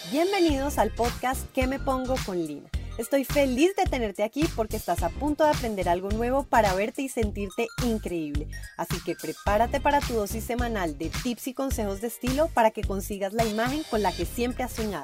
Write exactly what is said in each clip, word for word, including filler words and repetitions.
Bienvenidos al podcast ¿Qué me pongo con Lina? Estoy feliz de tenerte aquí porque estás a punto de aprender algo nuevo para verte y sentirte increíble. Así que prepárate para tu dosis semanal de tips y consejos de estilo para que consigas la imagen con la que siempre has soñado.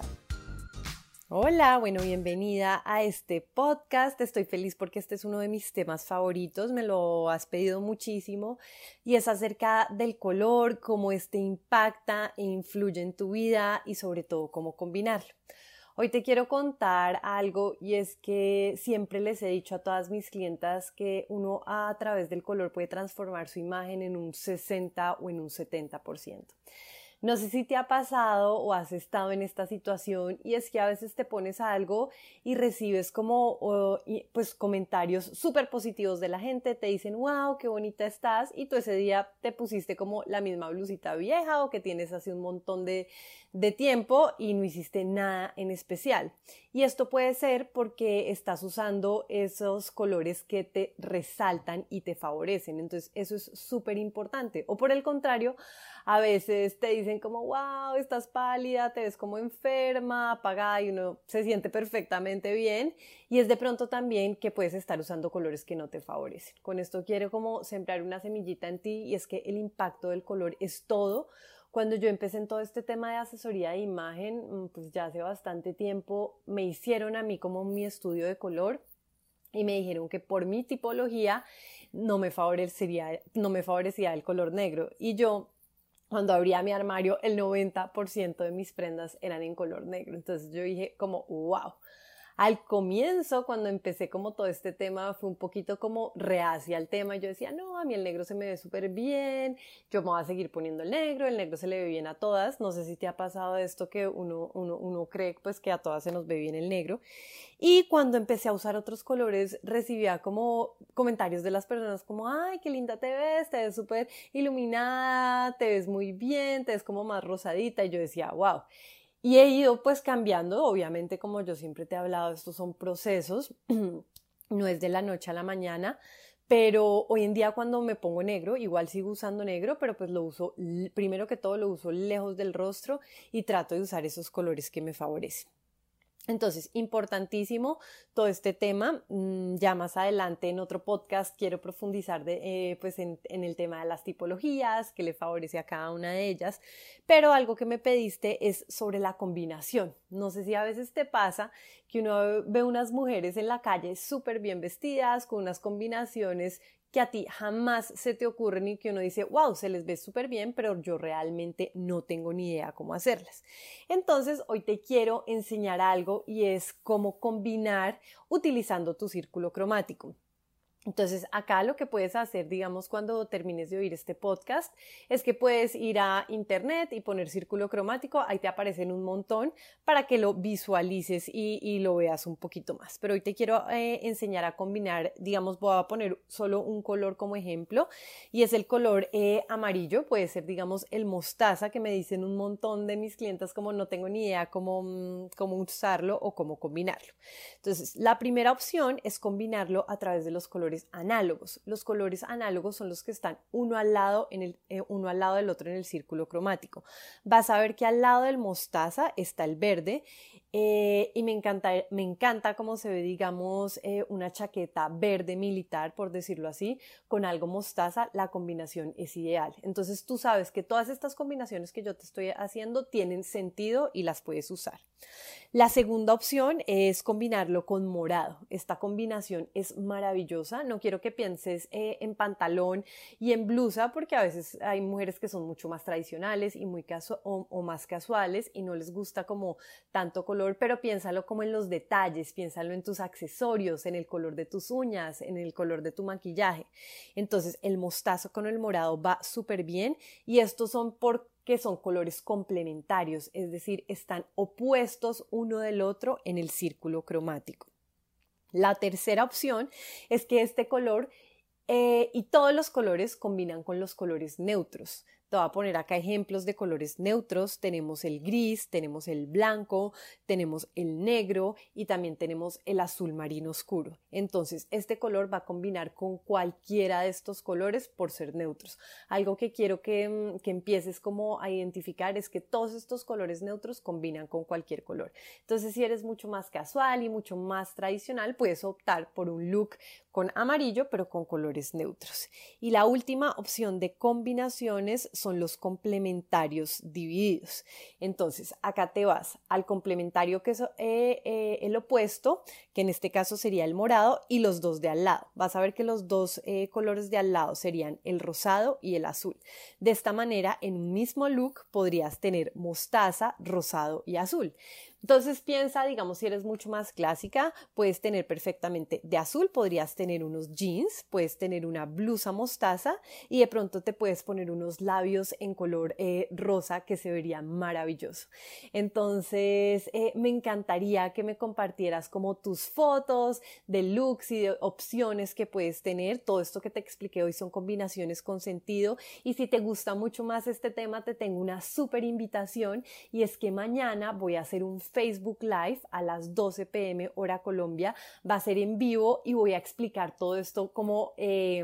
Hola, bueno, bienvenida a este podcast. Estoy feliz porque este es uno de mis temas favoritos, me lo has pedido muchísimo y es acerca del color, cómo este impacta e influye en tu vida y sobre todo cómo combinarlo. Hoy te quiero contar algo y es que siempre les he dicho a todas mis clientas que uno a través del color puede transformar su imagen en un sesenta o en un setenta por ciento. No sé si te ha pasado o has estado en esta situación y es que a veces te pones a algo y recibes como uh, y, pues comentarios súper positivos de la gente, te dicen wow, qué bonita estás y tú ese día te pusiste como la misma blusita vieja o que tienes hace un montón de, de tiempo y no hiciste nada en especial. Y esto puede ser porque estás usando esos colores que te resaltan y te favorecen, entonces eso es súper importante. O por el contrario, a veces te dicen como, wow, estás pálida, te ves como enferma, apagada y uno se siente perfectamente bien. Y es de pronto también que puedes estar usando colores que no te favorecen. Con esto quiero como sembrar una semillita en ti y es que el impacto del color es todo. Cuando yo empecé en todo este tema de asesoría de imagen, pues ya hace bastante tiempo me hicieron a mí como mi estudio de color y me dijeron que por mi tipología no me favorecería, no me favorecía el color negro. Y yo, cuando abría mi armario, el noventa por ciento de mis prendas eran en color negro. Entonces yo dije como, wow. Al comienzo, cuando empecé como todo este tema, fue un poquito como reacia al tema. Yo decía, no, a mí el negro se me ve súper bien, yo me voy a seguir poniendo el negro, el negro se le ve bien a todas. No sé si te ha pasado esto que uno, uno, uno cree pues que a todas se nos ve bien el negro. Y cuando empecé a usar otros colores, recibía como comentarios de las personas como, ay, qué linda te ves, te ves súper iluminada, te ves muy bien, te ves como más rosadita. Y yo decía, wow. Y he ido pues cambiando, obviamente como yo siempre te he hablado, estos son procesos, no es de la noche a la mañana, pero hoy en día cuando me pongo negro, igual sigo usando negro, pero pues lo uso, primero que todo lo uso lejos del rostro y trato de usar esos colores que me favorecen. Entonces, importantísimo todo este tema. Ya más adelante en otro podcast quiero profundizar de, eh, pues en, en el tema de las tipologías, que le favorece a cada una de ellas. Pero algo que me pediste es sobre la combinación. No sé si a veces te pasa que uno ve unas mujeres en la calle súper bien vestidas, con unas combinaciones que a ti jamás se te ocurren y que uno dice, wow, se les ve súper bien, pero yo realmente no tengo ni idea cómo hacerlas. Entonces, hoy te quiero enseñar algo y es cómo combinar utilizando tu círculo cromático. Entonces, acá lo que puedes hacer, digamos, cuando termines de oír este podcast, es que puedes ir a internet y poner círculo cromático, ahí te aparecen un montón para que lo visualices y, y lo veas un poquito más. Pero hoy te quiero eh, enseñar a combinar, digamos, voy a poner solo un color como ejemplo y es el color eh, amarillo, puede ser, digamos, el mostaza, que me dicen un montón de mis clientas como no tengo ni idea cómo, cómo usarlo o cómo combinarlo. Entonces, la primera opción es combinarlo a través de los colores análogos. Los colores análogos son los que están uno al lado, en el, eh, uno al lado del otro en el círculo cromático. Vas a ver que al lado del mostaza está el verde eh, y me encanta, me encanta cómo se ve, digamos, eh, una chaqueta verde militar, por decirlo así, con algo mostaza. La combinación es ideal. Entonces tú sabes que todas estas combinaciones que yo te estoy haciendo tienen sentido y las puedes usar. La segunda opción es combinarlo con morado. Esta combinación es maravillosa. No quiero que pienses eh, en pantalón y en blusa porque a veces hay mujeres que son mucho más tradicionales y muy casu- o, o más casuales y no les gusta como tanto color, pero piénsalo como en los detalles, piénsalo en tus accesorios, en el color de tus uñas, en el color de tu maquillaje. Entonces el mostazo con el morado va súper bien y estos son por que son colores complementarios, es decir, están opuestos uno del otro en el círculo cromático. La tercera opción es que este color eh, y todos los colores combinan con los colores neutros. Te voy a poner acá ejemplos de colores neutros. Tenemos el gris, tenemos el blanco, tenemos el negro y también tenemos el azul marino oscuro. Entonces, este color va a combinar con cualquiera de estos colores por ser neutros. Algo que quiero que, que empieces como a identificar es que todos estos colores neutros combinan con cualquier color. Entonces, si eres mucho más casual y mucho más tradicional, puedes optar por un look con amarillo, pero con colores neutros. Y la última opción de combinaciones son los complementarios divididos. Entonces, acá te vas al complementario que es eh, eh, el opuesto, que en este caso sería el morado, y los dos de al lado. Vas a ver que los dos eh, colores de al lado serían el rosado y el azul. De esta manera, en un mismo look podrías tener mostaza, rosado y azul. Entonces piensa, digamos, si eres mucho más clásica, puedes tener perfectamente de azul, podrías tener unos jeans, puedes tener una blusa mostaza y de pronto te puedes poner unos labios en color eh, rosa que se vería maravilloso. Entonces eh, me encantaría que me compartieras como tus fotos de looks y de opciones que puedes tener. Todo esto que te expliqué hoy son combinaciones con sentido, y si te gusta mucho más este tema te tengo una súper invitación, y es que mañana voy a hacer un Facebook Live a las doce pe eme hora Colombia. Va a ser en vivo y voy a explicar todo esto como eh,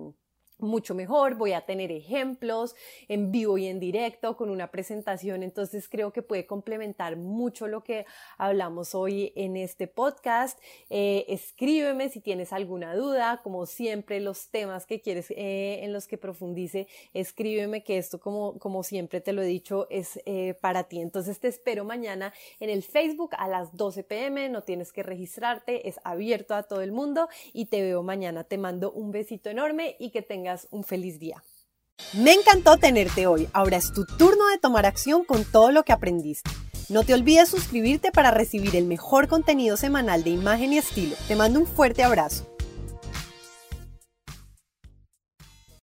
mucho mejor. Voy a tener ejemplos en vivo y en directo con una presentación, entonces creo que puede complementar mucho lo que hablamos hoy en este podcast. Eh, escríbeme si tienes alguna duda, como siempre los temas que quieres eh, en los que profundice, escríbeme, que esto como, como siempre te lo he dicho es eh, para ti. Entonces te espero mañana en el Facebook a las doce pe eme, no tienes que registrarte, es abierto a todo el mundo y te veo mañana. Te mando un besito enorme y que tengas un feliz día. Me encantó tenerte hoy. Ahora es tu turno de tomar acción con todo lo que aprendiste. No te olvides suscribirte para recibir el mejor contenido semanal de imagen y estilo. Te mando un fuerte abrazo.